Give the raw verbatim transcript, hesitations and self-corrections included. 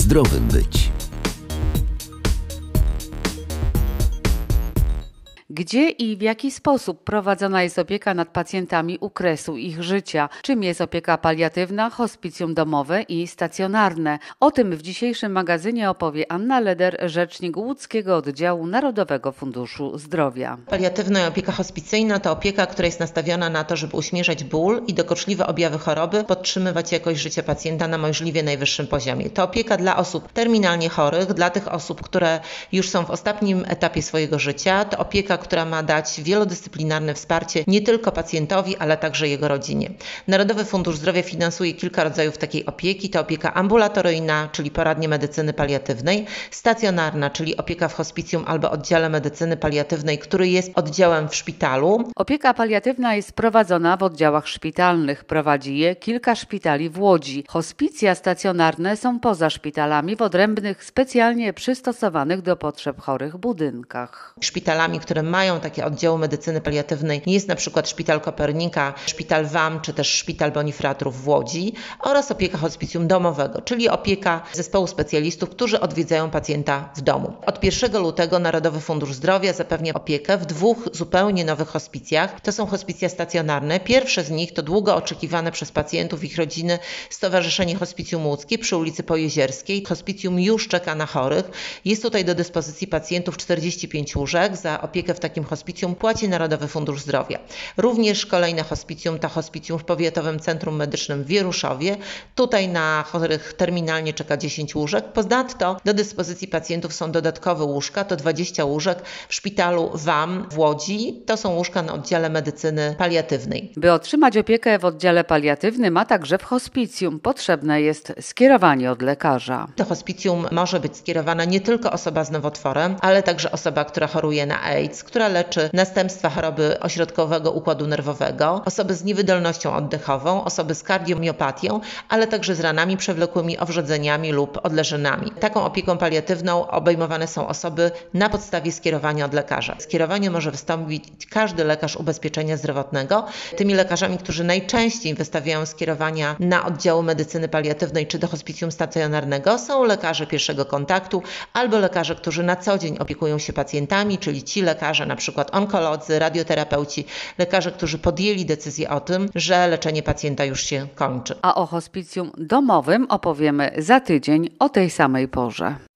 zdrowym być. Gdzie i w jaki sposób prowadzona jest opieka nad pacjentami u kresu ich życia? Czym jest opieka paliatywna, hospicjum domowe i stacjonarne? O tym w dzisiejszym magazynie opowie Anna Leder, rzecznik łódzkiego oddziału Narodowego Funduszu Zdrowia. Paliatywna i opieka hospicyjna to opieka, która jest nastawiona na to, żeby uśmierzać ból i dokuczliwe objawy choroby, podtrzymywać jakość życia pacjenta na możliwie najwyższym poziomie. To opieka dla osób terminalnie chorych, dla tych osób, które już są w ostatnim etapie swojego życia. To opieka, która ma dać wielodyscyplinarne wsparcie nie tylko pacjentowi, ale także jego rodzinie. Narodowy Fundusz Zdrowia finansuje kilka rodzajów takiej opieki. To opieka ambulatoryjna, czyli poradnie medycyny paliatywnej, stacjonarna, czyli opieka w hospicjum albo oddziale medycyny paliatywnej, który jest oddziałem w szpitalu. Opieka paliatywna jest prowadzona w oddziałach szpitalnych. Prowadzi je kilka szpitali w Łodzi. Hospicja stacjonarne są poza szpitalami w odrębnych, specjalnie przystosowanych do potrzeb chorych budynkach. Szpitalami, które mają takie oddziały medycyny paliatywnej jest na przykład Szpital Kopernika, Szpital W A M czy też Szpital Bonifratrów w Łodzi oraz opieka hospicjum domowego, czyli opieka zespołu specjalistów, którzy odwiedzają pacjenta w domu. Od pierwszego lutego Narodowy Fundusz Zdrowia zapewnia opiekę w dwóch zupełnie nowych hospicjach. To są hospicja stacjonarne. Pierwsze z nich to długo oczekiwane przez pacjentów i ich rodziny Stowarzyszenie Hospicjum Łódzkie przy ulicy Pojezierskiej. Hospicjum już czeka na chorych. Jest tutaj do dyspozycji pacjentów czterdzieści pięć łóżek. Za opiekę w takim hospicjum płaci Narodowy Fundusz Zdrowia. Również kolejne hospicjum to hospicjum w Powiatowym Centrum Medycznym w Wieruszowie. Tutaj na chorych terminalnie czeka dziesięć łóżek. Ponadto do dyspozycji pacjentów są dodatkowe łóżka, to dwadzieścia łóżek w Szpitalu W A M w Łodzi. To są łóżka na oddziale medycyny paliatywnej. By otrzymać opiekę w oddziale paliatywnym, a także w hospicjum, potrzebne jest skierowanie od lekarza. Do hospicjum może być skierowana nie tylko osoba z nowotworem, ale także osoba, która choruje na AIDS, która leczy następstwa choroby ośrodkowego układu nerwowego, osoby z niewydolnością oddechową, osoby z kardiomiopatią, ale także z ranami przewlekłymi, owrzodzeniami lub odleżynami. Taką opieką paliatywną obejmowane są osoby na podstawie skierowania od lekarza. Skierowanie może wystąpić każdy lekarz ubezpieczenia zdrowotnego. Tymi lekarzami, którzy najczęściej wystawiają skierowania na oddziały medycyny paliatywnej czy do hospicjum stacjonarnego, są lekarze pierwszego kontaktu albo lekarze, którzy na co dzień opiekują się pacjentami, czyli ci lekarze, na przykład onkolodzy, radioterapeuci, lekarze, którzy podjęli decyzję o tym, że leczenie pacjenta już się kończy. A o hospicjum domowym opowiemy za tydzień o tej samej porze.